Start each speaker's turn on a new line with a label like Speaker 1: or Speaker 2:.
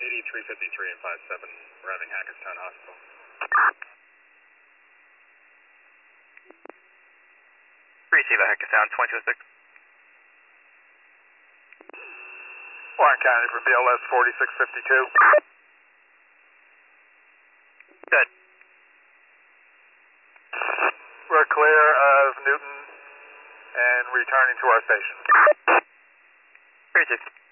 Speaker 1: 8353 and 57, arriving Hackettstown Hospital.
Speaker 2: Receive at Hackettstown, 2206.
Speaker 3: Warren County for BLS 4652.
Speaker 2: Good.
Speaker 3: We're clear of Newton and returning to our station.
Speaker 2: 36.